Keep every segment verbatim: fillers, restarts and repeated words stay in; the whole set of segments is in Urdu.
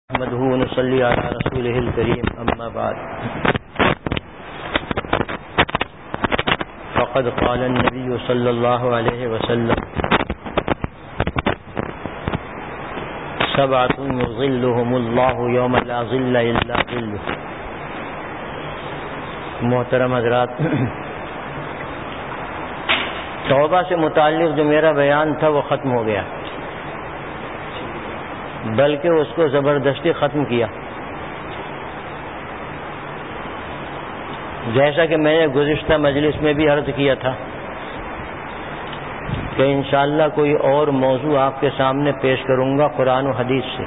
نحمده ونصلي على رسوله الكريم أما بعد فقد قال النبي صلى الله عليه وسلم سبعة يظلهم الله يوم لا ظل إلا ظله. محترم حضرات، توبہ سے متعلق جو میرا بیان تھا وہ ختم ہو گیا، بلکہ اس کو زبردستی ختم کیا. جیسا کہ میں نے گزشتہ مجلس میں بھی عرض کیا تھا کہ انشاءاللہ کوئی اور موضوع آپ کے سامنے پیش کروں گا قرآن و حدیث سے.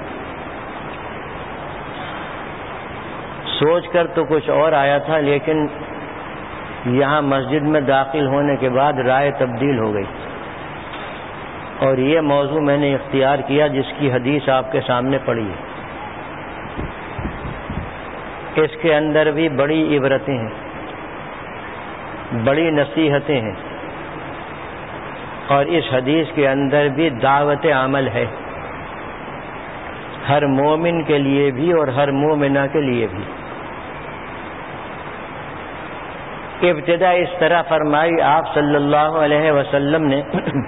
سوچ کر تو کچھ اور آیا تھا، لیکن یہاں مسجد میں داخل ہونے کے بعد رائے تبدیل ہو گئی اور یہ موضوع میں نے اختیار کیا جس کی حدیث آپ کے سامنے پڑھی ہے. اس کے اندر بھی بڑی عبرتیں ہیں، بڑی نصیحتیں ہیں، اور اس حدیث کے اندر بھی دعوت عمل ہے، ہر مومن کے لیے بھی اور ہر مومنہ کے لیے بھی. ابتدا اس طرح فرمائی آپ صلی اللہ علیہ وسلم نے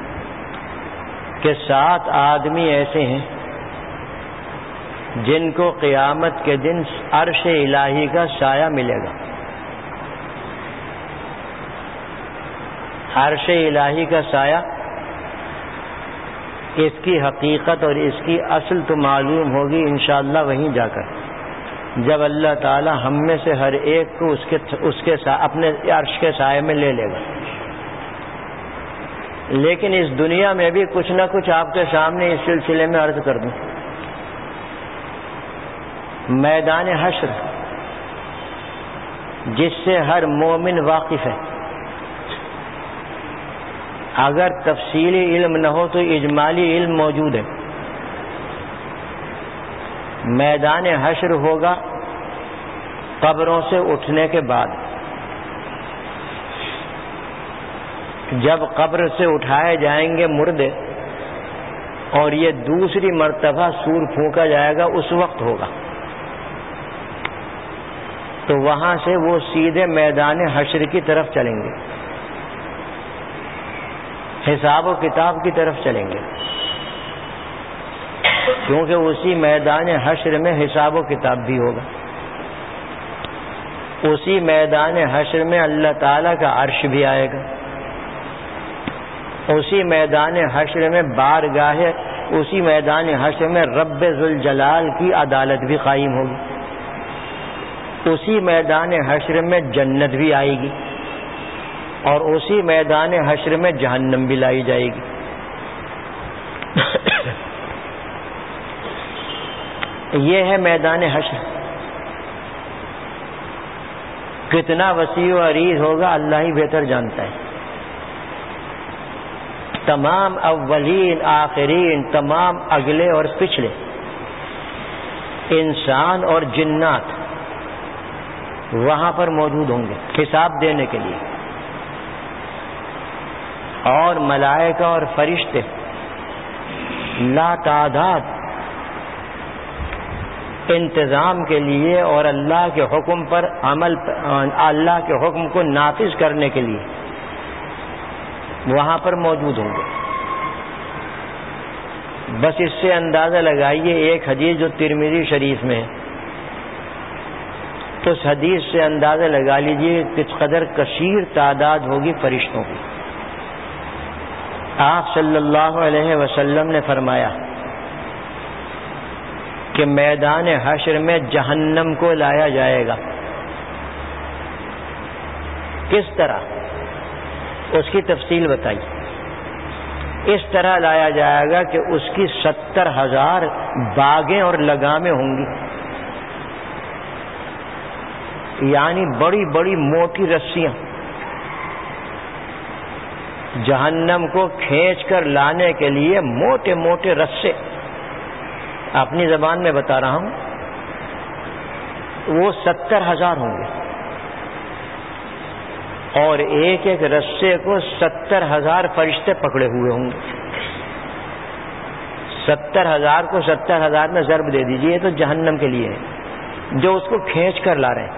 کہ سات آدمی ایسے ہیں جن کو قیامت کے دن عرش الہی کا سایہ ملے گا. عرش الہی کا سایہ، اس کی حقیقت اور اس کی اصل تو معلوم ہوگی انشاءاللہ وہیں جا کر، جب اللہ تعالی ہم میں سے ہر ایک کو اس کے اس کے اپنے عرش کے سائے میں لے لے گا. لیکن اس دنیا میں بھی کچھ نہ کچھ آپ کے سامنے اس سلسلے میں عرض کر دوں. میدان حشر جس سے ہر مومن واقف ہے، اگر تفصیلی علم نہ ہو تو اجمالی علم موجود ہے. میدان حشر ہوگا قبروں سے اٹھنے کے بعد. جب قبر سے اٹھائے جائیں گے مردے اور یہ دوسری مرتبہ سور پھونکا جائے گا، اس وقت ہوگا. تو وہاں سے وہ سیدھے میدان حشر کی طرف چلیں گے، حساب و کتاب کی طرف چلیں گے، کیونکہ اسی میدان حشر میں حساب و کتاب بھی ہوگا. اسی میدان حشر میں اللہ تعالیٰ کا عرش بھی آئے گا. اسی میدان حشر میں بارگاہ اسی میدان حشر میں رب ذوالجلال کی عدالت بھی قائم ہوگی. اسی میدان حشر میں جنت بھی آئے گی اور اسی میدان حشر میں جہنم بھی لائی جائے گی. یہ ہے میدان حشر. کتنا وسیع و عریض ہوگا اللہ ہی بہتر جانتا ہے. تمام اولین آخرین، تمام اگلے اور پچھلے انسان اور جنات وہاں پر موجود ہوں گے حساب دینے کے لیے، اور ملائکہ اور فرشتے لا تعداد انتظام کے لیے اور اللہ کے حکم پر عمل، اللہ کے حکم کو نافذ کرنے کے لیے وہاں پر موجود ہوں گے. بس اس سے اندازہ لگائیے ایک حدیث جو ترمذی شریف میں ہے، تو اس حدیث سے اندازہ لگا لیجیے کس قدر کثیر تعداد ہوگی فرشتوں کی. آپ صلی اللہ علیہ وسلم نے فرمایا کہ میدان حشر میں جہنم کو لایا جائے گا. کس طرح؟ اس کی تفصیل بتائی. اس طرح لایا جائے گا کہ اس کی ستر ہزار باغیں اور لگامیں ہوں گی، یعنی بڑی بڑی موٹی رسیاں جہنم کو کھینچ کر لانے کے لیے، موٹے موٹے رسے، اپنی زبان میں بتا رہا ہوں، وہ ستر ہزار ہوں گے، اور ایک ایک رسے کو ستر ہزار فرشتے پکڑے ہوئے ہوں گے. ستر ہزار کو ستر ہزار میں ضرب دے دیجیے، تو جہنم کے لیے ہے جو اس کو کھینچ کر لا رہے ہیں۔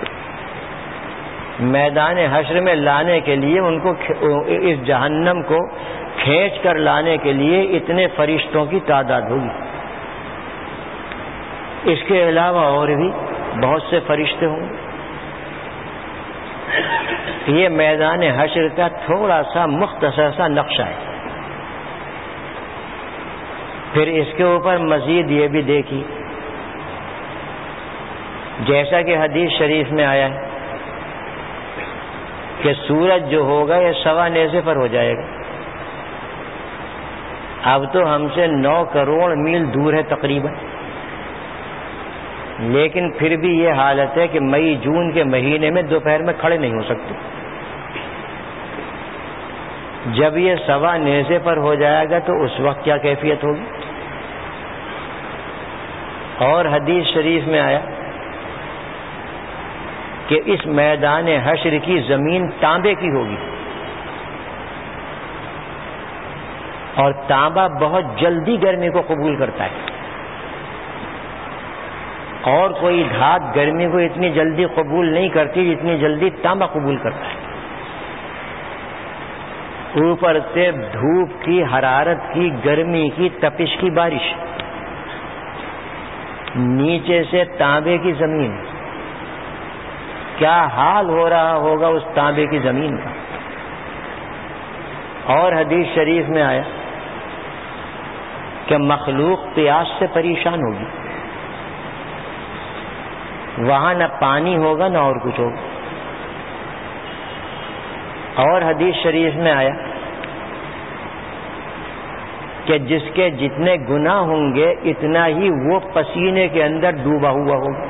میدان حشر میں لانے کے لیے ان کو، اس جہنم کو کھینچ کر لانے کے لیے اتنے فرشتوں کی تعداد ہوگی۔ اس کے علاوہ اور بھی بہت سے فرشتے ہوں گے۔ یہ میدان حشر کا تھوڑا سا مختصر سا نقشہ ہے۔ پھر اس کے اوپر مزید یہ بھی دیکھیے، جیسا کہ حدیث شریف میں آیا ہے کہ سورج جو ہوگا یہ سوا نیزے پر ہو جائے گا۔ اب تو ہم سے نو کروڑ میل دور ہے تقریباً، لیکن پھر بھی یہ حالت ہے کہ مئی جون کے مہینے میں دوپہر میں کھڑے نہیں ہو سکتے۔ جب یہ سوا نیزے پر ہو جائے گا تو اس وقت کیا کیفیت ہوگی؟ اور حدیث شریف میں آیا کہ اس میدان حشر کی زمین تانبے کی ہوگی، اور تانبا بہت جلدی گرمی کو قبول کرتا ہے، اور کوئی دھات گرمی کو اتنی جلدی قبول نہیں کرتی جتنی جلدی تانبا قبول کرتا ہے۔ اوپر سے دھوپ کی حرارت کی، گرمی کی، تپش کی بارش، نیچے سے تانبے کی زمین، کیا حال ہو رہا ہوگا اس تانبے کی زمین کا۔ اور حدیث شریف میں آیا کہ مخلوق پیاس سے پریشان ہوگی، وہاں نہ پانی ہوگا نہ اور کچھ ہوگا۔ اور حدیث شریف میں آیا کہ جس کے جتنے گناہ ہوں گے اتنا ہی وہ پسینے کے اندر ڈوبا ہوا ہوگا۔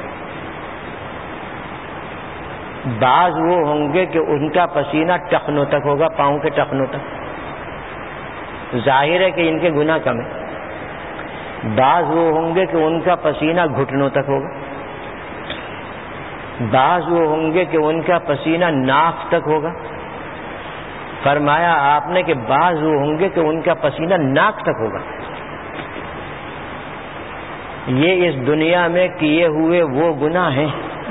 بعض وہ ہوں گے کہ ان کا پسینہ ٹخنوں تک ہوگا، پاؤں کے ٹخنوں تک، ظاہر ہے کہ ان کے گناہ کم ہیں۔ بعض وہ ہوں گے کہ ان کا پسینہ گھٹنوں تک ہوگا، بعض وہ ہوں گے کہ ان کا پسینہ ناک تک ہوگا۔ فرمایا آپ نے کہ بعض وہ ہوں گے کہ ان کا پسینہ ناک تک ہوگا۔ یہ اس دنیا میں کیے ہوئے وہ گناہ ہیں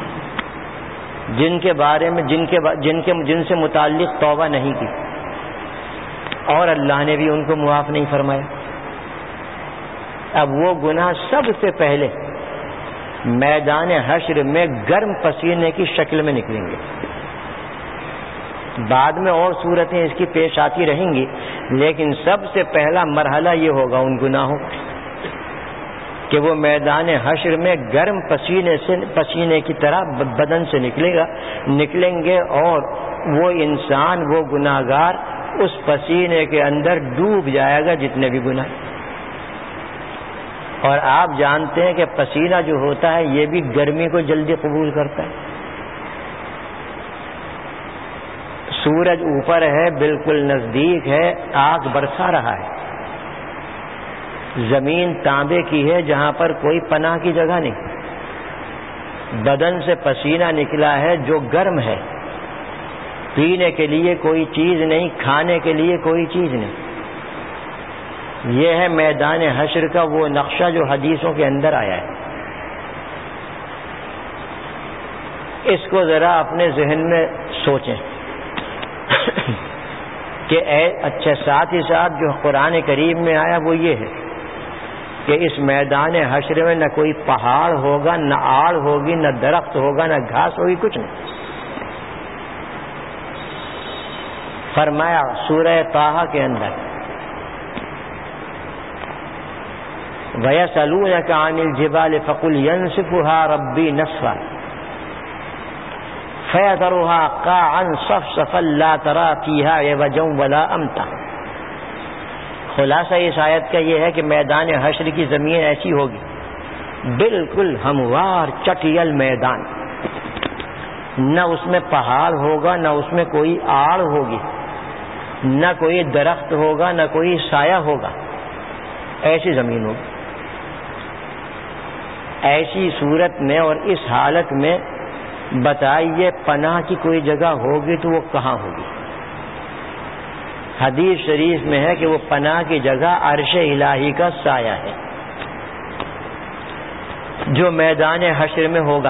جن کے بارے میں جن کے جن کے جن سے متعلق توبہ نہیں کی، اور اللہ نے بھی ان کو معاف نہیں فرمایا۔ اب وہ گناہ سب سے پہلے میدان حشر میں گرم پسینے کی شکل میں نکلیں گے۔ بعد میں اور صورتیں اس کی پیش آتی رہیں گی، لیکن سب سے پہلا مرحلہ یہ ہوگا ان گناہوں کہ وہ میدان حشر میں گرم پسینے سے پسینے کی طرح بدن سے نکلے گا نکلیں گے اور وہ انسان، وہ گناہگار اس پسینے کے اندر ڈوب جائے گا جتنے بھی گناہ۔ اور آپ جانتے ہیں کہ پسینہ جو ہوتا ہے یہ بھی گرمی کو جلدی قبول کرتا ہے۔ سورج اوپر ہے، بالکل نزدیک ہے، آگ برسا رہا ہے، زمین تانبے کی ہے جہاں پر کوئی پناہ کی جگہ نہیں، بدن سے پسینہ نکلا ہے جو گرم ہے، پینے کے لیے کوئی چیز نہیں، کھانے کے لیے کوئی چیز نہیں۔ یہ ہے میدان حشر کا وہ نقشہ جو حدیثوں کے اندر آیا ہے۔ اس کو ذرا اپنے ذہن میں سوچیں کہ اے اچھا، ساتھ ہی ساتھ جو قرآن کریم میں آیا وہ یہ ہے کہ اس میدان حشر میں نہ کوئی پہاڑ ہوگا، نہ آڑ ہوگی، نہ درخت ہوگا، نہ گھاس ہوگی، کچھ نہیں۔ فرمایا سورہ طٰہٰ کے اندر وَيَسْأَلُونَكَ عَنِ الْجِبَالِ فَقُلْ يَنسِفُهَا رَبِّي نَسْفًا فَيَذَرُهَا قَاعًا صَفْصَفًا لَا تَرَىٰ فِيهَا عِوَجًا وَلَا أَمْتًا۔ خلاصہ اس آیت کا یہ ہے کہ میدان حشر کی زمین ایسی ہوگی، بالکل ہموار چٹیل میدان، نہ اس میں پہاڑ ہوگا، نہ اس میں کوئی آڑ ہوگی، نہ کوئی درخت ہوگا، نہ کوئی سایہ ہوگا، ایسی زمین ہوگی۔ ایسی صورت میں اور اس حالت میں بتائیے پناہ کی کوئی جگہ ہوگی تو وہ کہاں ہوگی؟ حدیث شریف میں ہے کہ وہ پناہ کی جگہ عرش الہی کا سایہ ہے جو میدان حشر میں ہوگا.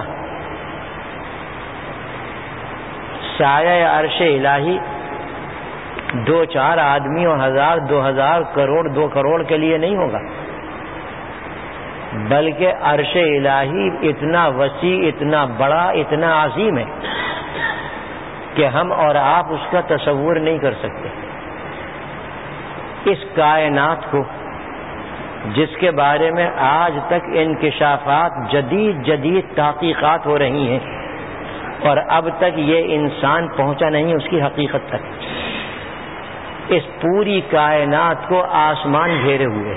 سایہ عرش الہی دو چار آدمی اور ہزار دو ہزار کروڑ دو کروڑ کے لیے نہیں ہوگا، بلکہ عرش الہی اتنا وسیع، اتنا بڑا، اتنا عظیم ہے کہ ہم اور آپ اس کا تصور نہیں کر سکتے. اس کائنات کو جس کے بارے میں آج تک انکشافات، جدید جدید تحقیقات ہو رہی ہیں اور اب تک یہ انسان پہنچا نہیں اس کی حقیقت تک، اس پوری کائنات کو آسمان گھیرے ہوئے،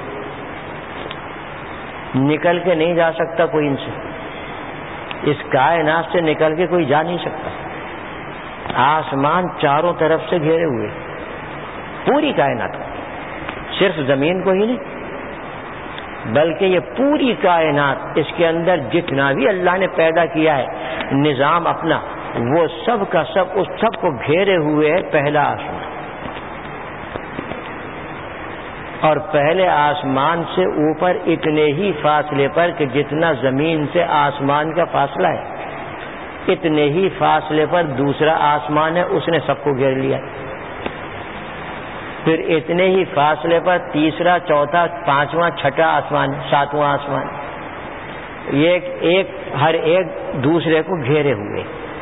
نکل کے نہیں جا سکتا کوئی ان سے، اس کائنات سے نکل کے کوئی جا نہیں سکتا. آسمان چاروں طرف سے گھیرے ہوئے، پوری کائنات کو، صرف زمین کو ہی نہیں بلکہ یہ پوری کائنات، اس کے اندر جتنا بھی اللہ نے پیدا کیا ہے نظام اپنا، وہ سب کا سب اس سب کو گھیرے ہوئے ہے پہلا آسمان. اور پہلے آسمان سے اوپر اتنے ہی فاصلے پر کہ جتنا زمین سے آسمان کا فاصلہ ہے، اتنے ہی فاصلے پر دوسرا آسمان ہے، اس نے سب کو گھیر لیا. پھر اتنے ہی فاصلے پر تیسرا، چوتھا، پانچواں، چھٹا آسمان، ساتواں آسمان، ایک ایک ہر ایک دوسرے کو گھیرے ہوئے.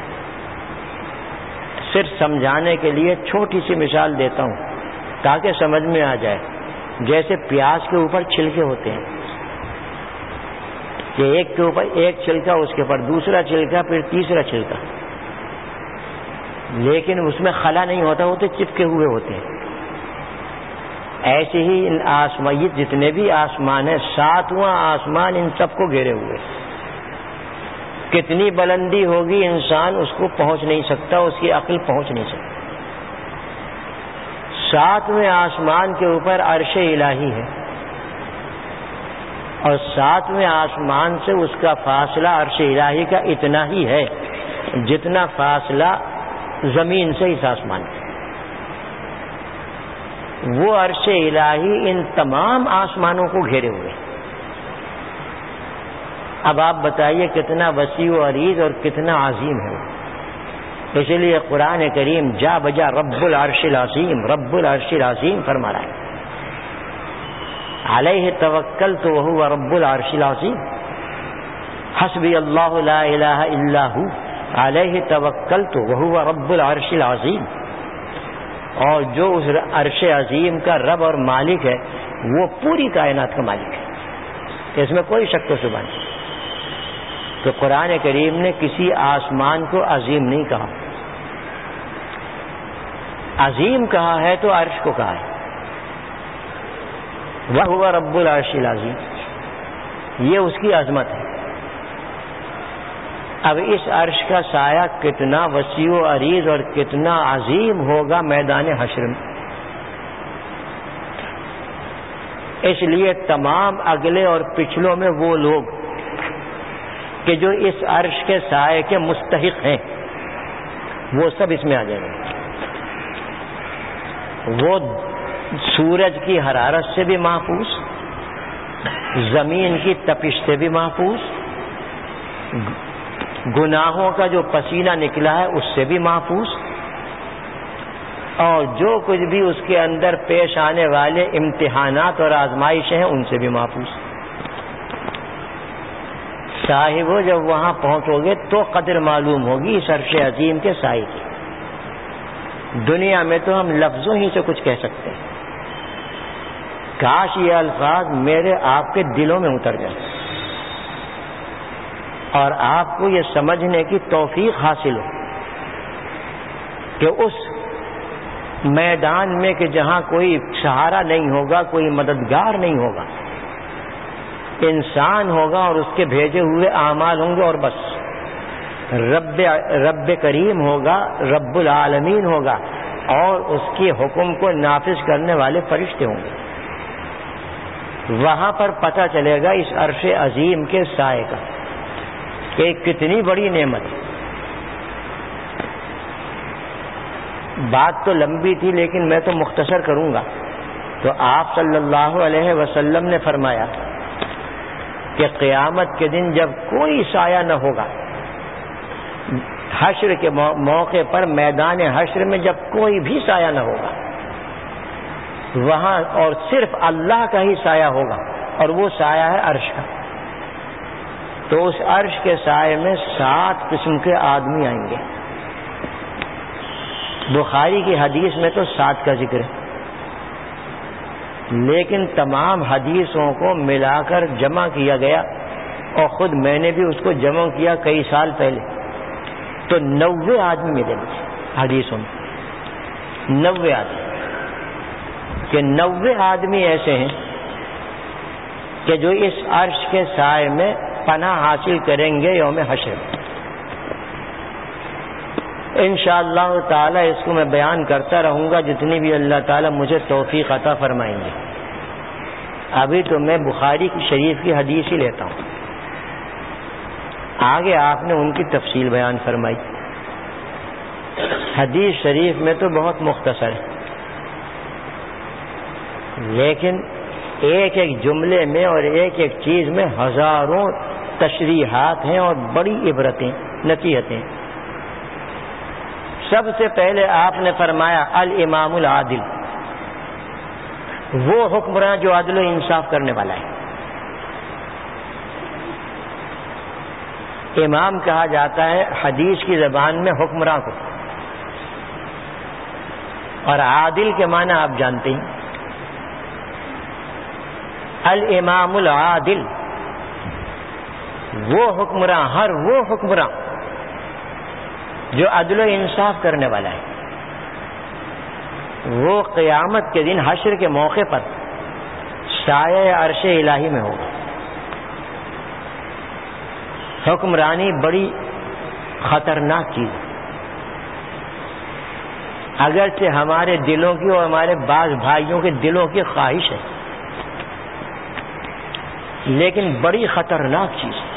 صرف سمجھانے کے لیے چھوٹی سی مثال دیتا ہوں تاکہ سمجھ میں آ جائے. جیسے پیاز کے اوپر چھلکے ہوتے ہیں کہ ایک کے اوپر ایک چھلکا، اس کے اوپر دوسرا چھلکا، پھر تیسرا چھلکا، لیکن اس میں خلا نہیں ہوتا، وہ تو چپکے ہوئے ہوتے ہیں. ایسے ہی ان آسمان، جتنے بھی آسمان ہیں، ساتواں آسمان ان سب کو گھیرے ہوئے. کتنی بلندی ہوگی انسان اس کو پہنچ نہیں سکتا، اس کی عقل پہنچ نہیں سکتی. ساتویں آسمان کے اوپر عرش الہی ہے اور ساتویں آسمان سے اس کا فاصلہ عرش الہی کا اتنا ہی ہے جتنا فاصلہ زمین سے اس آسمان کا. وہ عرش الہی ان تمام آسمانوں کو گھیرے ہوئے. اب آپ بتائیے کتنا وسیع و عریض اور کتنا عظیم ہے. اس لیے قرآن کریم جا بجا رب العرش العظیم، رب العرش العظیم فرما رہا ہے. علیہ توکلت وہو رب العرش العظیم، حسبی اللہ لا الہ الا ہو، علیہ توکلت وہو رب العرش العظیم. اور جو اس عرش عظیم کا رب اور مالک ہے وہ پوری کائنات کا مالک ہے، اس میں کوئی شک و شبہ نہیں. تو قرآن کریم نے کسی آسمان کو عظیم نہیں کہا، عظیم کہا ہے تو عرش کو کہا ہے. وَهُوَ رَبُّ الْعَرْشِ الْعَظِيمِ، یہ اس کی عظمت ہے. اب اس عرش کا سایہ کتنا وسیع و عریض اور کتنا عظیم ہوگا میدان حشر میں. اس لیے تمام اگلے اور پچھلوں میں وہ لوگ کہ جو اس عرش کے سائے کے مستحق ہیں وہ سب اس میں آ جائیں گے. وہ سورج کی حرارت سے بھی محفوظ، زمین کی تپش سے بھی محفوظ، گناہوں کا جو پسینہ نکلا ہے اس سے بھی محفوظ، اور جو کچھ بھی اس کے اندر پیش آنے والے امتحانات اور آزمائشیں ہیں ان سے بھی محفوظ. صاحبو جب وہاں پہنچو گے تو قدر معلوم ہوگی اس عرش عظیم کے سائے کی. دنیا میں تو ہم لفظوں ہی سے کچھ کہہ سکتے ہیں، کاش یہ الفاظ میرے آپ کے دلوں میں اتر جائیں اور آپ کو یہ سمجھنے کی توفیق حاصل ہو کہ اس میدان میں کہ جہاں کوئی سہارا نہیں ہوگا، کوئی مددگار نہیں ہوگا، انسان ہوگا اور اس کے بھیجے ہوئے اعمال ہوں گے اور بس. رب رب کریم ہوگا، رب العالمین ہوگا اور اس کے حکم کو نافذ کرنے والے فرشتے ہوں گے. وہاں پر پتہ چلے گا اس عرش عظیم کے سائے کا کہ کتنی بڑی نعمت ہے. بات تو لمبی تھی لیکن میں تو مختصر کروں گا. تو آپ صلی اللہ علیہ وسلم نے فرمایا کہ قیامت کے دن جب کوئی سایہ نہ ہوگا، حشر کے موقع پر میدان حشر میں جب کوئی بھی سایہ نہ ہوگا وہاں، اور صرف اللہ کا ہی سایہ ہوگا، اور وہ سایہ ہے عرش کا. تو اس عرش کے سائے میں سات قسم کے آدمی آئیں گے. بخاری کی حدیث میں تو سات کا ذکر ہے، لیکن تمام حدیثوں کو ملا کر جمع کیا گیا، اور خود میں نے بھی اس کو جمع کیا کئی سال پہلے، تو نوے آدمی ملے مجھے حدیثوں میں. نوے آدمی کہ نوے آدمی ایسے ہیں کہ جو اس عرش کے سائے میں پناہ حاصل کریں گے یوم حشر. انشاءاللہ تعالی اس کو میں بیان کرتا رہوں گا جتنی بھی اللہ تعالی مجھے توفیق عطا فرمائیں گے. ابھی تو میں بخاری کی شریف کی حدیث ہی لیتا ہوں، آگے آپ نے ان کی تفصیل بیان فرمائی. حدیث شریف میں تو بہت مختصر ہے، لیکن ایک ایک جملے میں اور ایک ایک چیز میں ہزاروں تشریحات ہیں اور بڑی عبرتیں، نصیحتیں. سب سے پہلے آپ نے فرمایا الامام العادل، وہ حکمراں جو عدل و انصاف کرنے والا ہے. امام کہا جاتا ہے حدیث کی زبان میں حکمراں کو، اور عادل کے معنی آپ جانتے ہیں. الامام العادل، وہ حکمراں، ہر وہ حکمراں جو عدل و انصاف کرنے والا ہے، وہ قیامت کے دن حشر کے موقع پر سایہ عرش الہی میں ہوگا. حکمرانی بڑی خطرناک چیز ہے. اگرچہ ہمارے دلوں کی اور ہمارے بعض بھائیوں کے دلوں کی خواہش ہے، لیکن بڑی خطرناک چیز ہے.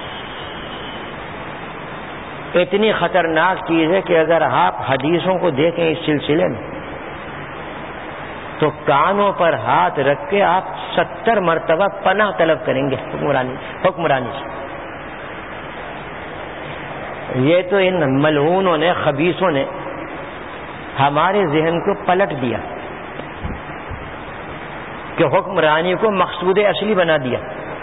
اتنی خطرناک چیز ہے کہ اگر آپ حدیثوں کو دیکھیں اس سلسلے میں تو کانوں پر ہاتھ رکھ کے آپ ستر مرتبہ پناہ طلب کریں گے حکمرانی حکمرانی سے. یہ تو ان ملعونوں نے، خبیثوں نے ہمارے ذہن کو پلٹ دیا کہ حکمرانی کو مقصود اصلی بنا دیا،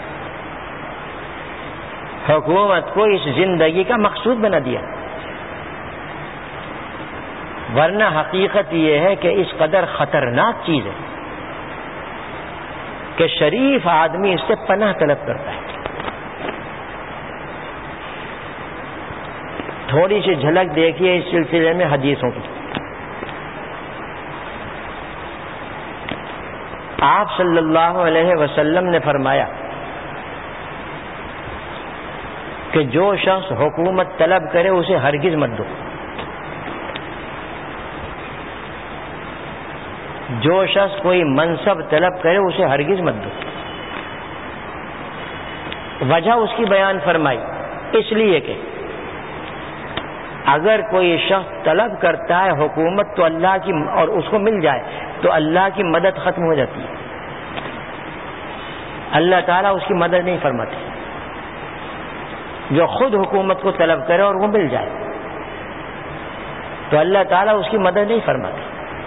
حکومت کو اس زندگی کا مقصود بنا دیا. ورنہ حقیقت یہ ہے کہ اس قدر خطرناک چیز ہے کہ شریف آدمی اس سے پناہ طلب کرتا ہے. تھوڑی سی جھلک دیکھیے اس سلسلے میں حدیثوں کی. آپ صلی اللہ علیہ وسلم نے فرمایا کہ جو شخص حکومت طلب کرے اسے ہرگز مت دو. جو شخص کوئی منصب طلب کرے اسے ہرگز مت دو. وجہ اس کی بیان فرمائی، اس لیے کہ اگر کوئی شخص طلب کرتا ہے حکومت تو اللہ کی، اور اس کو مل جائے تو اللہ کی مدد ختم ہو جاتی ہے. اللہ تعالیٰ اس کی مدد نہیں فرماتے. جو خود حکومت کو طلب کرے اور وہ مل جائے تو اللہ تعالیٰ اس کی مدد نہیں فرماتے.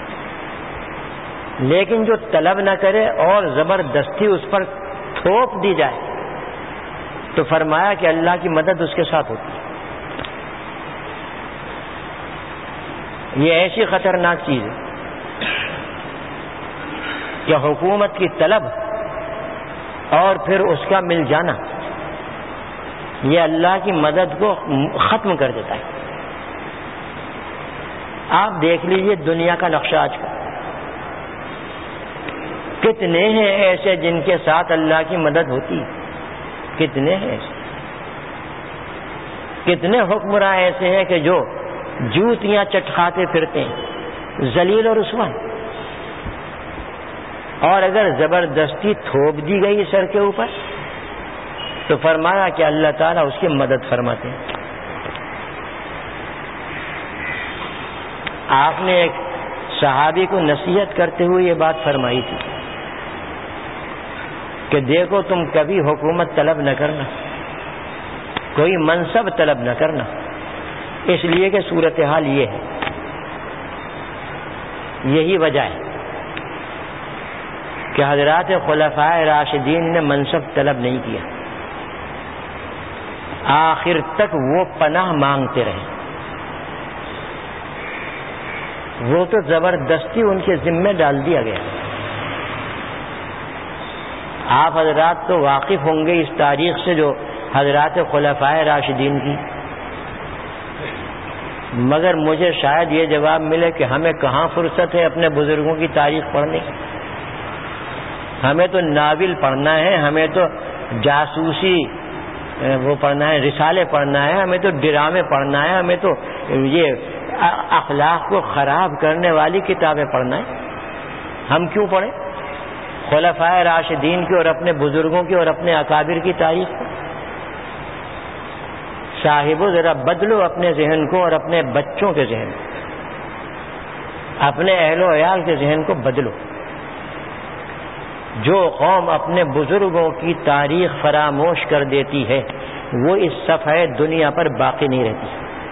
لیکن جو طلب نہ کرے اور زبردستی اس پر تھوپ دی جائے تو فرمایا کہ اللہ کی مدد اس کے ساتھ ہوتی ہے. یہ ایسی خطرناک چیز ہے کہ حکومت کی طلب اور پھر اس کا مل جانا یہ اللہ کی مدد کو ختم کر دیتا ہے. آپ دیکھ لیجئے دنیا کا نقشہ آج کا، کتنے ہیں ایسے جن کے ساتھ اللہ کی مدد ہوتی ہے، کتنے ہیں ایسے. کتنے حکمراں ایسے ہیں کہ جو جوتیاں چٹکاتے پھرتے ہیں، ذلیل اور رسوا، اور اگر زبردستی تھوپ دی گئی سر کے اوپر تو فرمایا کہ اللہ تعالیٰ اس کی مدد فرماتے ہیں. آپ نے ایک صحابی کو نصیحت کرتے ہوئے یہ بات فرمائی تھی کہ دیکھو تم کبھی حکومت طلب نہ کرنا، کوئی منصب طلب نہ کرنا، اس لیے کہ صورتحال یہ ہے، یہی وجہ ہے کہ حضرات خلفائے راشدین نے منصب طلب نہیں کیا، آخر تک وہ پناہ مانگتے رہے، وہ تو زبردستی ان کے ذمہ ڈال دیا گیا۔ آپ حضرات تو واقف ہوں گے اس تاریخ سے جو حضرات خلفائے راشدین کی، مگر مجھے شاید یہ جواب ملے کہ ہمیں کہاں فرصت ہے اپنے بزرگوں کی تاریخ پڑھنے کی، ہمیں تو ناول پڑھنا ہے، ہمیں تو جاسوسی وہ پڑھنا ہے، رسالے پڑھنا ہے، ہمیں تو ڈرامے پڑھنا ہے، ہمیں تو یہ اخلاق کو خراب کرنے والی کتابیں پڑھنا ہے۔ ہم کیوں پڑھیں خلفائے راشدین کی اور اپنے بزرگوں کی اور اپنے اکابر کی تاریخ کو؟ صاحبو ذرا بدلو اپنے ذہن کو اور اپنے بچوں کے ذہن کو، اپنے اہل و عیال کے ذہن کو بدلو۔ جو قوم اپنے بزرگوں کی تاریخ فراموش کر دیتی ہے وہ اس صفحے دنیا پر باقی نہیں رہتی،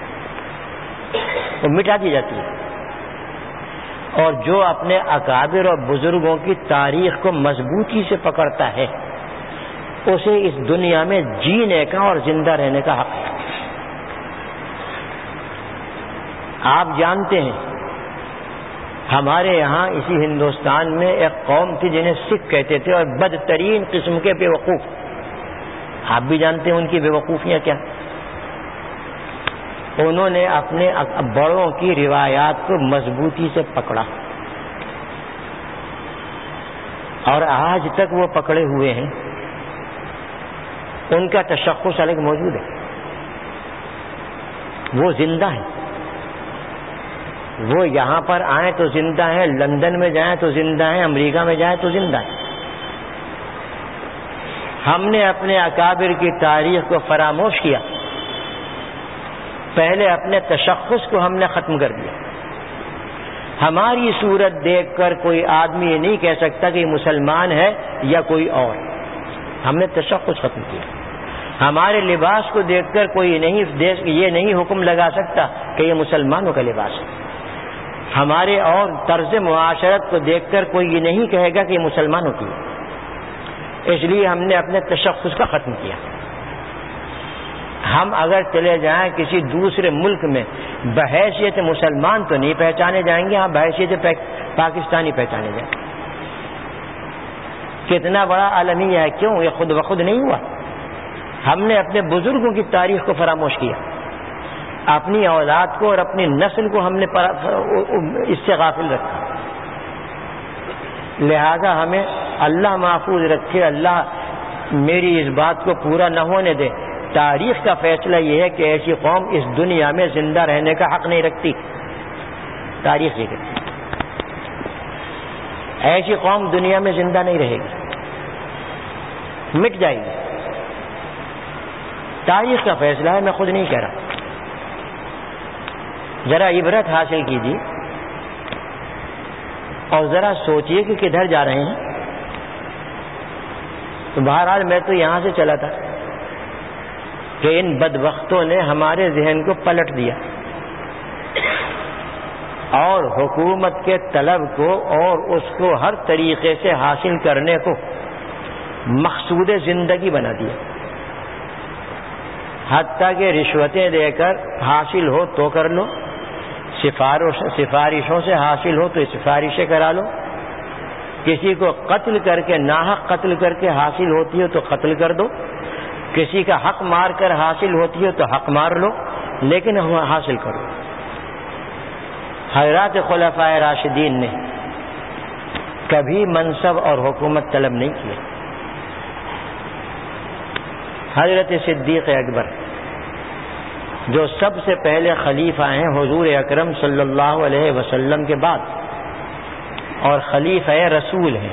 وہ مٹا دی جاتی ہے، اور جو اپنے اکابر اور بزرگوں کی تاریخ کو مضبوطی سے پکڑتا ہے اسے اس دنیا میں جینے کا اور زندہ رہنے کا حق ہے۔ آپ جانتے ہیں ہمارے یہاں اسی ہندوستان میں ایک قوم تھی جنہیں سکھ کہتے تھے، اور بدترین قسم کے بے وقوف، آپ بھی جانتے ہیں ان کی بے وقوفیاں کیا۔ انہوں نے اپنے بڑوں کی روایات کو مضبوطی سے پکڑا اور آج تک وہ پکڑے ہوئے ہیں، ان کا تشخص الگ موجود ہے، وہ زندہ ہیں، وہ یہاں پر آئیں تو زندہ ہیں، لندن میں جائیں تو زندہ ہیں، امریکہ میں جائیں تو زندہ ہیں۔ ہم نے اپنے اکابر کی تاریخ کو فراموش کیا، پہلے اپنے تشخص کو ہم نے ختم کر دیا۔ ہماری صورت دیکھ کر کوئی آدمی یہ نہیں کہہ سکتا کہ یہ مسلمان ہے یا کوئی اور، ہم نے تشخص ختم کیا۔ ہمارے لباس کو دیکھ کر کوئی نہیں یہ نہیں حکم لگا سکتا کہ یہ مسلمانوں کا لباس ہے، ہمارے اور طرز معاشرت کو دیکھ کر کوئی یہ نہیں کہے گا کہ یہ مسلمانوں کی ہے، اس لیے ہم نے اپنے تشخص کا ختم کیا۔ ہم اگر چلے جائیں کسی دوسرے ملک میں بحیثیت مسلمان تو نہیں پہچانے جائیں گے، ہم بحیثیت پاکستانی پہچانے جائیں۔ کتنا بڑا عالمیہ ہے، کیوں؟ یہ خود بخود نہیں ہوا، ہم نے اپنے بزرگوں کی تاریخ کو فراموش کیا، اپنی اولاد کو اور اپنی نسل کو ہم نے اس سے غافل رکھا۔ لہذا ہمیں اللہ محفوظ رکھے، اللہ میری اس بات کو پورا نہ ہونے دے۔ تاریخ کا فیصلہ یہ ہے کہ ایسی قوم اس دنیا میں زندہ رہنے کا حق نہیں رکھتی، تاریخ یہ کہتی ہے ایسی قوم دنیا میں زندہ نہیں رہے گی، مٹ جائے گی۔ تاریخ کا فیصلہ ہے، میں خود نہیں کہہ رہا۔ ذرا عبرت حاصل کیجیے اور ذرا سوچئے کہ کدھر جا رہے ہیں۔ تو بہرحال میں تو یہاں سے چلا تھا کہ ان بدبختوں نے ہمارے ذہن کو پلٹ دیا اور حکومت کے طلب کو اور اس کو ہر طریقے سے حاصل کرنے کو مقصود زندگی بنا دیا، حتیٰ کہ رشوتیں دے کر حاصل ہو تو کر لو، سفارشوں سے حاصل ہو تو سفارشیں کرا لو، کسی کو قتل کر کے ناحق قتل کر کے حاصل ہوتی ہے تو قتل کر دو، کسی کا حق مار کر حاصل ہوتی ہے تو حق مار لو، لیکن حاصل کرو۔ حضرات خلفائے راشدین نے کبھی منصب اور حکومت طلب نہیں کیا۔ حضرت صدیق اکبر جو سب سے پہلے خلیفہ ہیں حضور اکرم صلی اللہ علیہ وسلم کے بعد اور خلیفہ رسول ہیں،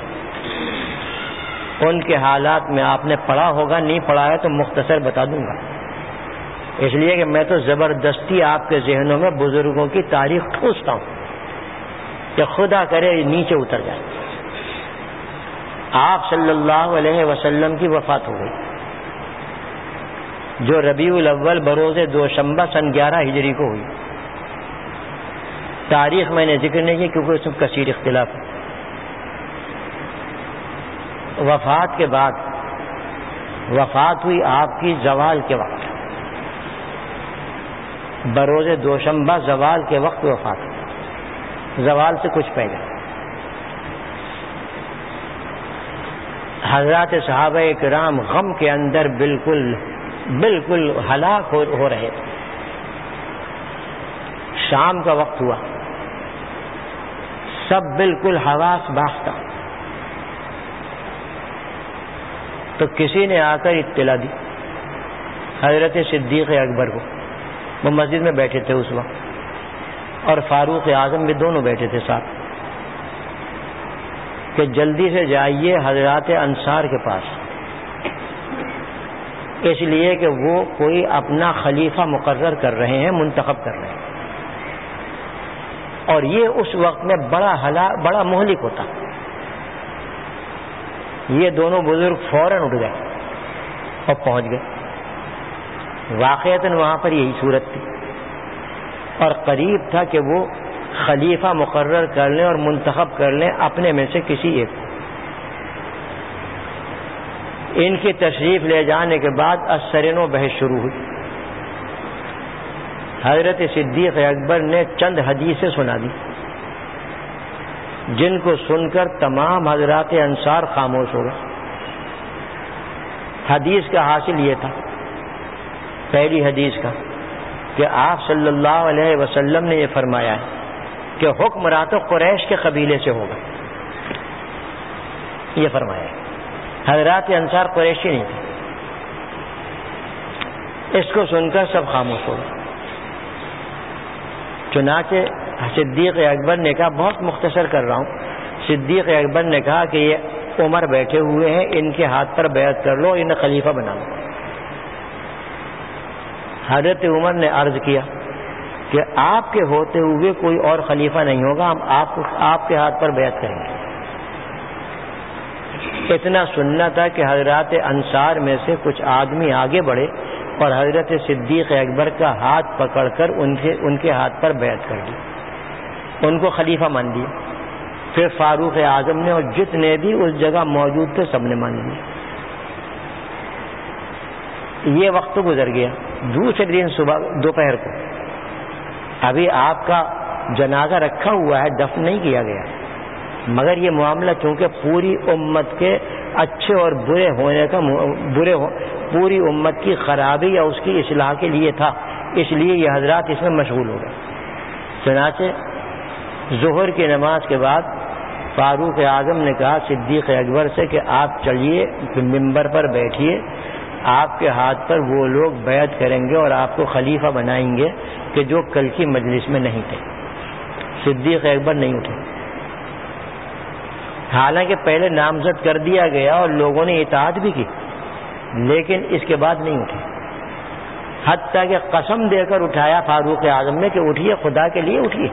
ان کے حالات میں آپ نے پڑھا ہوگا، نہیں پڑھا ہے تو مختصر بتا دوں گا، اس لیے کہ میں تو زبردستی آپ کے ذہنوں میں بزرگوں کی تاریخ ٹھوستا ہوں۔ کہ خدا کرے نیچے اتر جائے. آپ صلی اللہ علیہ وسلم کی وفات ہو گئی جو ربیع الاول بروز دوشنبہ سن گیارہ ہجری کو ہوئی. تاریخ میں نے ذکر نہیں کی کیونکہ اس میں کثیر اختلاف ہے. وفات کے بعد وفات ہوئی آپ کی زوال کے وقت، بروز دوشنبہ زوال کے وقت وفات ہوئی، زوال سے کچھ پہلے. حضرات صحابہ کرام غم کے اندر بالکل بالکل ہلاک ہو, ہو رہے. شام کا وقت ہوا، سب بالکل حواس باختہ. تو کسی نے آ کر اطلاع دی حضرت صدیق اکبر کو. وہ مسجد میں بیٹھے تھے اس وقت، اور فاروق اعظم بھی دونوں بیٹھے تھے ساتھ، کہ جلدی سے جائیے حضرات انصار کے پاس، اس لیے کہ وہ کوئی اپنا خلیفہ مقرر کر رہے ہیں، منتخب کر رہے ہیں، اور یہ اس وقت میں بڑا ہلا بڑا مہلک ہوتا. یہ دونوں بزرگ فوراً اٹھ گئے اور پہنچ گئے. واقعتاً وہاں پر یہی صورت تھی، اور قریب تھا کہ وہ خلیفہ مقرر کر لیں اور منتخب کر لیں اپنے میں سے کسی ایک کو. ان کی تشریف لے جانے کے بعد السرین و بحث شروع ہوئی. حضرت صدیق اکبر نے چند حدیثیں سنا دی جن کو سن کر تمام حضرات انصار خاموش ہو گئے. حدیث کا حاصل یہ تھا، پہلی حدیث کا، کہ آپ صلی اللہ علیہ وسلم نے یہ فرمایا ہے کہ حکمران تو قریش کے قبیلے سے ہوگا. یہ فرمایا ہے. حضرات انصار قریشی نہیں تھے. اس کو سن کر سب خاموش ہو گئے. چنانچہ صدیق اکبر نے کہا، بہت مختصر کر رہا ہوں، صدیق اکبر نے کہا کہ یہ عمر بیٹھے ہوئے ہیں، ان کے ہاتھ پر بیعت کر لو، انہیں خلیفہ بنا لو. حضرت عمر نے عرض کیا کہ آپ کے ہوتے ہوئے کوئی اور خلیفہ نہیں ہوگا، ہم آپ کو آپ کے ہاتھ پر بیعت کریں گے. اتنا سننا تھا کہ حضرات انصار میں سے کچھ آدمی آگے بڑھے اور حضرت صدیق اکبر کا ہاتھ پکڑ کر ان کے ان کے ہاتھ پر بیعت کر دی، ان کو خلیفہ مان دیا. پھر فاروق اعظم نے اور جتنے بھی اس جگہ موجود تھے سب نے مان لیا. یہ وقت تو گزر گیا. دوسرے دن صبح دوپہر کو ابھی آپ کا جنازہ رکھا ہوا ہے، دفن نہیں کیا گیا، مگر یہ معاملہ چونکہ پوری امت کے اچھے اور برے ہونے کا برے ہو پوری امت کی خرابی یا اس کی اصلاح کے لیے تھا، اس لیے یہ حضرات اس میں مشغول ہو گئے. چنانچہ ظہر کی نماز کے بعد فاروق اعظم نے کہا صدیق اکبر سے کہ آپ چلیے ممبر پر بیٹھیے، آپ کے ہاتھ پر وہ لوگ بیعت کریں گے اور آپ کو خلیفہ بنائیں گے کہ جو کل کی مجلس میں نہیں تھے. صدیق اکبر نہیں اٹھے، حالانکہ پہلے نامزد کر دیا گیا اور لوگوں نے اطاعت بھی کی، لیکن اس کے بعد نہیں اٹھے. حتیٰ کہ قسم دے کر اٹھایا فاروق اعظم نے کہ اٹھیے، خدا کے لیے اٹھیے.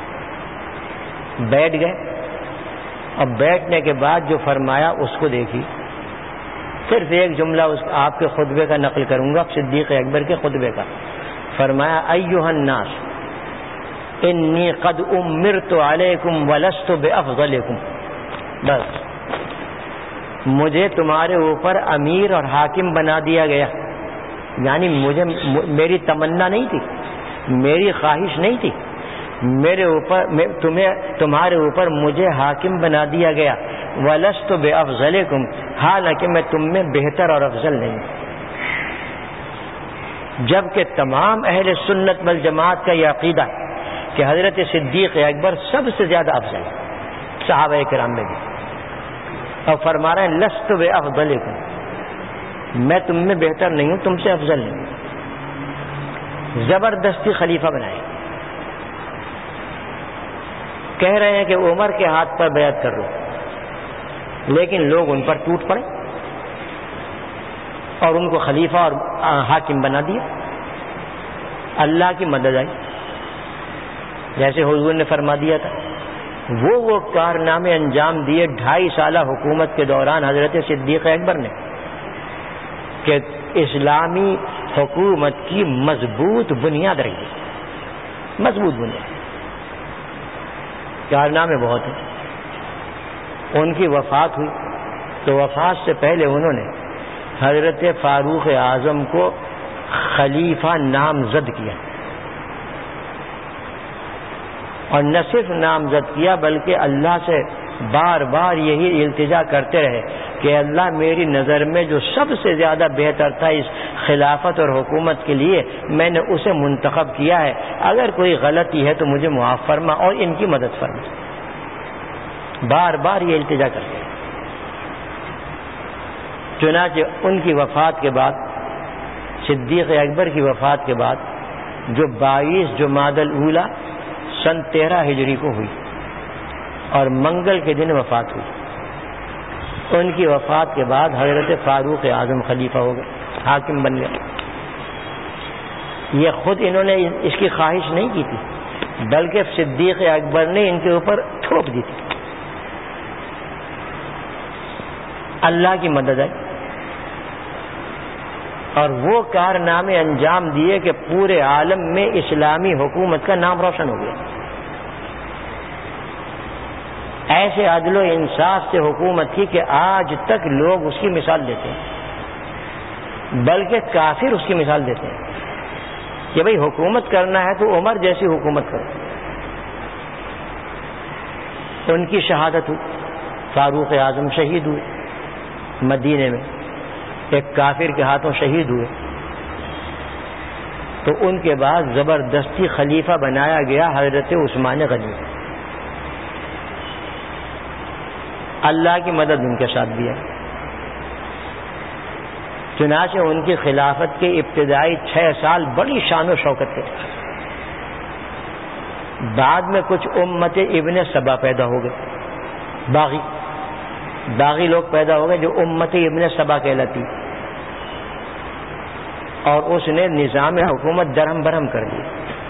بیٹھ گئے، اور بیٹھنے کے بعد جو فرمایا اس کو دیکھی. صرف ایک جملہ اس آپ کے خطبے کا نقل کروں گا، صدیق اکبر کے خطبے کا. فرمایا ایھا الناس انی قد امرت علیکم ولست بافضلکم. بس مجھے تمہارے اوپر امیر اور حاکم بنا دیا گیا، یعنی مجھے میری تمنا نہیں تھی، میری خواہش نہیں تھی، میرے اوپر تمہیں تمہارے اوپر مجھے حاکم بنا دیا گیا. وَلَسْتُ بِأَفْضَلِكُمْ، حالانکہ میں تم میں بہتر اور افضل نہیں. جبکہ تمام اہل سنت والجماعت کا یہ عقیدہ ہے کہ حضرت صدیق اکبر سب سے زیادہ افضل ہے صحابہ کرام میں بھی. اور فرما رہے ہیں لست بافضلکم، میں تم میں بہتر نہیں ہوں، تم سے افضل نہیں. زبردستی خلیفہ بنائے. کہہ رہے ہیں کہ عمر کے ہاتھ پر بیعت کر لو، لیکن لوگ ان پر ٹوٹ پڑے اور ان کو خلیفہ اور حاکم بنا دیا. اللہ کی مدد آئی، جیسے حضور نے فرما دیا تھا وہ وہ کارنامے انجام دیے ڈھائی سالہ حکومت کے دوران حضرت صدیق اکبر نے کہ اسلامی حکومت کی مضبوط بنیاد رہی، مضبوط بنیاد، کارنامے بہت ہیں۔ ان کی وفات ہوئی تو وفات سے پہلے انہوں نے حضرت فاروق اعظم کو خلیفہ نامزد کیا، اور نہ صرف نامزد کیا بلکہ اللہ سے بار بار یہی التجا کرتے رہے کہ اللہ میری نظر میں جو سب سے زیادہ بہتر تھا اس خلافت اور حکومت کے لیے میں نے اسے منتخب کیا ہے، اگر کوئی غلطی ہے تو مجھے معاف فرما اور ان کی مدد فرما، بار بار یہ التجا کرتے رہے۔ چنانچہ ان کی وفات کے بعد، صدیق اکبر کی وفات کے بعد، جو بائیس جمادی الاولیٰ سن تیرہ ہجری کو ہوئی اور منگل کے دن وفات ہوئی، ان کی وفات کے بعد حضرت فاروق اعظم خلیفہ ہو گئے، حاکم بن گئے۔ یہ خود انہوں نے اس کی خواہش نہیں کی تھی بلکہ صدیق اکبر نے ان کے اوپر تھوپ دی تھی، اللہ کی مدد ہے، اور وہ کارنامے انجام دیے کہ پورے عالم میں اسلامی حکومت کا نام روشن ہو گیا۔ ایسے عدل و انصاف سے حکومت کی کہ آج تک لوگ اس کی مثال دیتے ہیں، بلکہ کافر اس کی مثال دیتے ہیں کہ بھئی حکومت کرنا ہے تو عمر جیسی حکومت کرو۔ ان کی شہادت ہوئی، فاروق اعظم شہید ہوئے مدینے میں، ایک کافر کے ہاتھوں شہید ہوئے، تو ان کے بعد زبردستی خلیفہ بنایا گیا حضرت عثمان غنی۔ اللہ کی مدد ان کے ساتھ بھی ہے، چنانچہ ان کی خلافت کے ابتدائی چھ سال بڑی شان و شوکت کے، بعد میں کچھ امت ابن سبا پیدا ہو گئے، باغی باغی لوگ پیدا ہو گئے جو امت ابن سبا کہلاتی، اور اس نے نظام حکومت درہم برہم کر دیا۔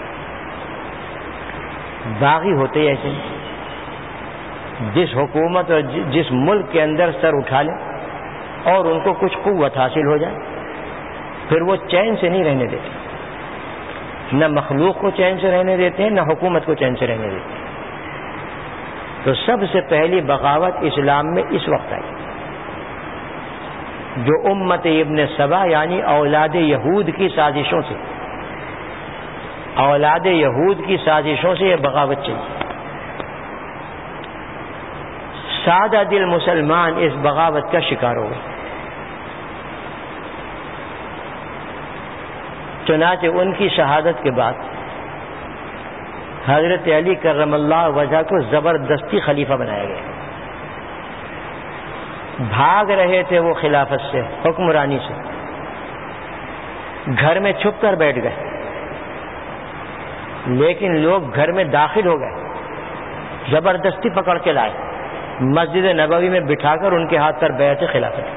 باغی ہوتے ایسے جس حکومت اور جس ملک کے اندر سر اٹھا لیں اور ان کو کچھ قوت حاصل ہو جائے پھر وہ چین سے نہیں رہنے دیتے، نہ مخلوق کو چین سے رہنے دیتے ہیں نہ حکومت کو چین سے رہنے دیتے ہیں۔ تو سب سے پہلی بغاوت اسلام میں اس وقت آئی جو امت ابن سبا یعنی اولاد یہود کی سازشوں سے اولاد یہود کی سازشوں سے یہ بغاوت چلی۔ سادہ دل مسلمان اس بغاوت کا شکار ہو گئے، چنانچہ ان کی شہادت کے بعد حضرت علی کرم اللہ وجہ کو زبردستی خلیفہ بنایا گیا۔ بھاگ رہے تھے وہ خلافت سے، حکمرانی سے، گھر میں چھپ کر بیٹھ گئے، لیکن لوگ گھر میں داخل ہو گئے، زبردستی پکڑ کے لائے، مسجد نبوی میں بٹھا کر ان کے ہاتھ پر بیعت خلافت۔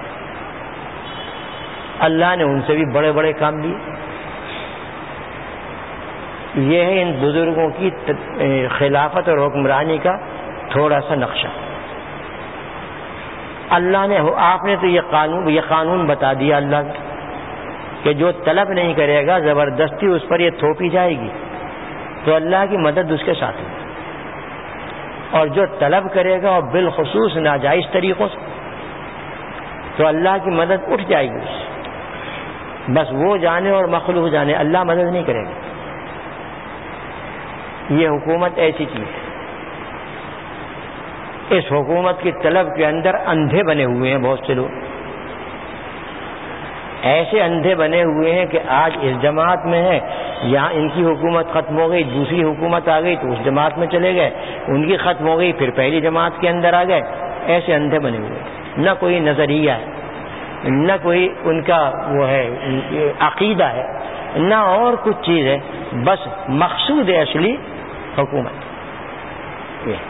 اللہ نے ان سے بھی بڑے بڑے کام لیے۔ یہ ہے ان بزرگوں کی خلافت اور حکمرانی کا تھوڑا سا نقشہ۔ اللہ نے آپ نے تو یہ قانون یہ قانون بتا دیا اللہ کہ جو طلب نہیں کرے گا زبردستی اس پر یہ تھوپی جائے گی تو اللہ کی مدد اس کے ساتھ ہے، اور جو طلب کرے گا اور بالخصوص ناجائز طریقوں سے تو اللہ کی مدد اٹھ جائے گی اس سے۔ بس وہ جانے اور مخلوق جانے، اللہ مدد نہیں کرے گا۔ یہ حکومت ایسی چیز ہے، اس حکومت کی طلب کے اندر اندھے بنے ہوئے ہیں بہت سے لوگ، ایسے اندھے بنے ہوئے ہیں کہ آج اس جماعت میں ہے، یہاں ان کی حکومت ختم ہو گئی، دوسری حکومت آ گئی تو اس جماعت میں چلے گئے، ان کی ختم ہو گئی پھر پہلی جماعت کے اندر آ گئے۔ ایسے اندھے بنے ہوئے ہیں، نہ کوئی نظریہ ہے، نہ کوئی ان کا وہ ہے عقیدہ ہے، نہ اور کچھ چیز ہے، بس مقصود اصلی حکومت۔ یہ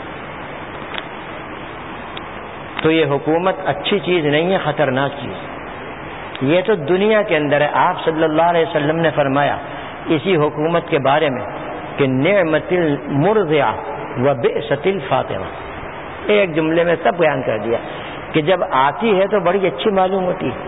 تو یہ حکومت اچھی چیز نہیں ہے، خطرناک چیز۔ یہ تو دنیا کے اندر ہے۔ آپ صلی اللہ علیہ وسلم نے فرمایا اسی حکومت کے بارے میں کہ نعمت المرضعہ وبئست الفاطمہ. ایک جملے میں سب بیان کر دیا کہ جب آتی ہے تو بڑی اچھی معلوم ہوتی ہے،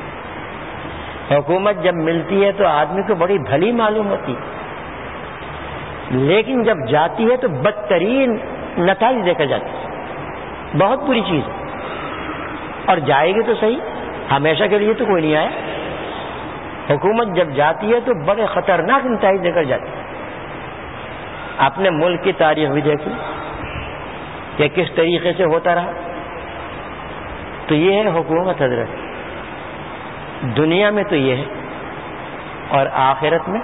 حکومت جب ملتی ہے تو آدمی کو بڑی بھلی معلوم ہوتی ہے، لیکن جب جاتی ہے تو بدترین نتائج دے کر جاتی ہے، بہت بری چیز ہے. اور جائے گی تو صحیح، ہمیشہ کے لیے تو کوئی نہیں آیا. حکومت جب جاتی ہے تو بڑے خطرناک نتائج دے کر جاتی ہے. اپنے ملک کی تاریخ بھی دیکھی کہ کس طریقے سے ہوتا رہا. تو یہ ہے حکومت حضرت، دنیا میں تو یہ ہے. اور آخرت میں،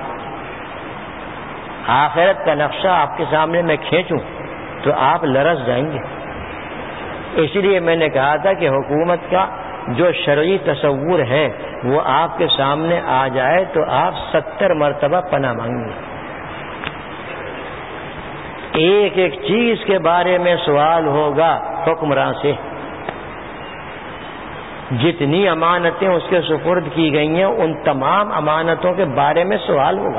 آخرت کا نقشہ آپ کے سامنے میں کھینچوں تو آپ لرز جائیں گے. اس لیے میں نے کہا تھا کہ حکومت کا جو شرعی تصور ہے وہ آپ کے سامنے آ جائے تو آپ ستر مرتبہ پناہ مانگیں گے. ایک ایک چیز کے بارے میں سوال ہوگا حکمراں سے. جتنی امانتیں اس کے سپرد کی گئی ہیں ان تمام امانتوں کے بارے میں سوال ہوگا.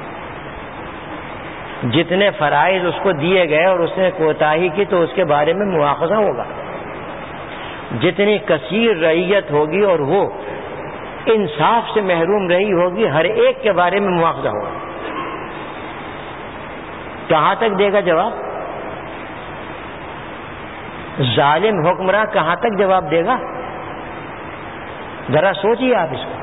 جتنے فرائض اس کو دیے گئے اور اس نے کوتاہی کی تو اس کے بارے میں مواخذہ ہوگا. جتنی کثیر رعیت ہوگی اور وہ انصاف سے محروم رہی ہوگی، ہر ایک کے بارے میں مواخذہ ہوگا. کہاں تک دے گا جواب؟ ظالم حکمراں کہاں تک جواب دے گا؟ ذرا سوچیے آپ اس کو.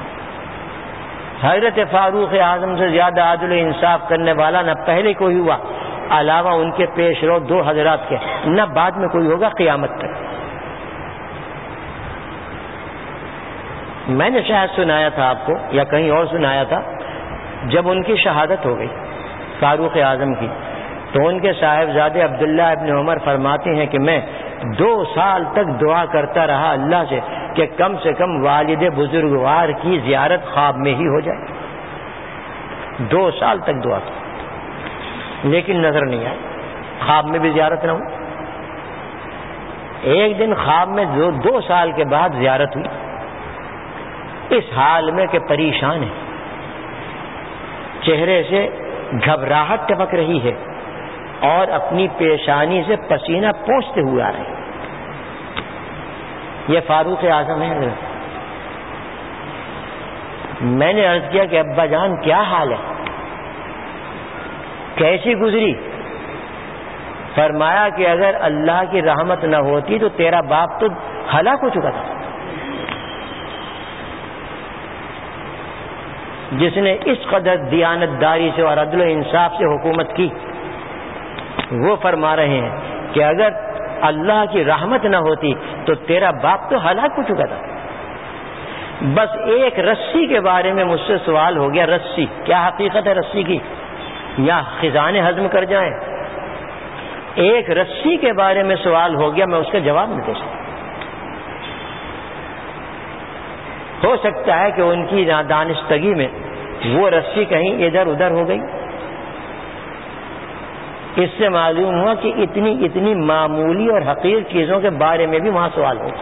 حضرت فاروق اعظم سے زیادہ عدل و انصاف کرنے والا نہ پہلے کوئی ہوا علاوہ ان کے پیش رو دو حضرات کے، نہ بعد میں کوئی ہوگا قیامت تک. میں نے شاید سنایا تھا آپ کو یا کہیں اور سنایا تھا، جب ان کی شہادت ہو گئی فاروق اعظم کی تو ان کے صاحبزادے عبداللہ ابن عمر فرماتے ہیں کہ میں دو سال تک دعا کرتا رہا اللہ سے کہ کم سے کم والد بزرگوار کی زیارت خواب میں ہی ہو جائے. دو سال تک دعا کی لیکن نظر نہیں آئی، خواب میں بھی زیارت نہ ہو. ایک دن خواب میں دو, دو سال کے بعد زیارت ہوئی، اس حال میں کہ پریشان ہے، چہرے سے گھبراہٹ ٹپک رہی ہے اور اپنی پیشانی سے پسینہ پوچھتے ہوئے آ رہے ہیں. یہ فاروق اعظم ہے. میں نے عرض کیا کہ ابا جان کیا حال ہے، کیسی گزری؟ فرمایا کہ اگر اللہ کی رحمت نہ ہوتی تو تیرا باپ تو ہلاک ہو چکا تھا. جس نے اس قدر دیانت داری سے اور عدل و انصاف سے حکومت کی، وہ فرما رہے ہیں کہ اگر اللہ کی رحمت نہ ہوتی تو تیرا باپ تو ہلاک ہو چکا تھا. بس ایک رسی کے بارے میں مجھ سے سوال ہو گیا. رسی کیا حقیقت ہے رسی کی، یا خزانے ہضم کر جائیں؟ ایک رسی کے بارے میں سوال ہو گیا، میں اس کا جواب نہیں دے سکتا. ہو سکتا ہے کہ ان کی نادانستگی میں وہ رسی کہیں ادھر ادھر ہو گئی. اس سے معلوم ہوا کہ اتنی اتنی معمولی اور حقیر چیزوں کے بارے میں بھی وہاں سوال ہو.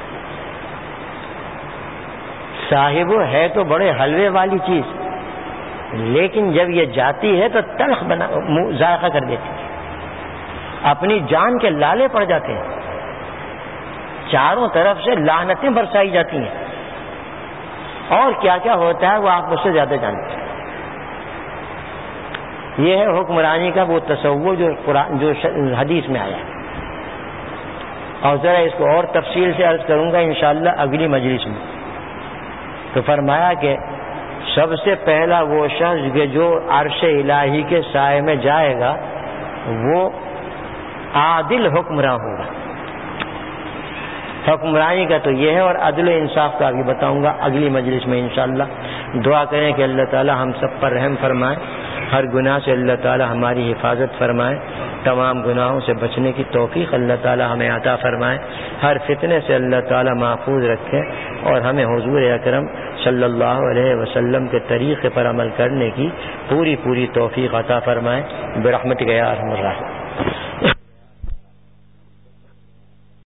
صاحب ہے تو بڑے حلوے والی چیز، لیکن جب یہ جاتی ہے تو تلخ بنا ذائقہ کر دیتی ہے، اپنی جان کے لالے پڑ جاتے ہیں، چاروں طرف سے لعنتیں برسائی جاتی ہیں، اور کیا کیا ہوتا ہے وہ آپ مجھ سے زیادہ جانتے ہیں. یہ ہے حکمرانی کا وہ تصور جو قرآن جو حدیث میں آیا ہے. اور ذرا اس کو اور تفصیل سے عرض کروں گا انشاءاللہ اگلی مجلس میں. تو فرمایا کہ سب سے پہلا وہ شخص کہ جو عرش الہی کے سائے میں جائے گا وہ عادل حکمراں ہوگا. حکمرانی کا تو یہ ہے، اور عدل و انصاف کا بھی بتاؤں گا اگلی مجلس میں انشاءاللہ. دعا کریں کہ اللہ تعالی ہم سب پر رحم فرمائے، ہر گناہ سے اللہ تعالی ہماری حفاظت فرمائے، تمام گناہوں سے بچنے کی توفیق اللہ تعالی ہمیں عطا فرمائے، ہر فتنے سے اللہ تعالی محفوظ رکھے، اور ہمیں حضور اکرم صلی اللہ علیہ وسلم کے طریقے پر عمل کرنے کی پوری پوری توفیق عطا فرمائے برحمتک یا ارحم الراحمین.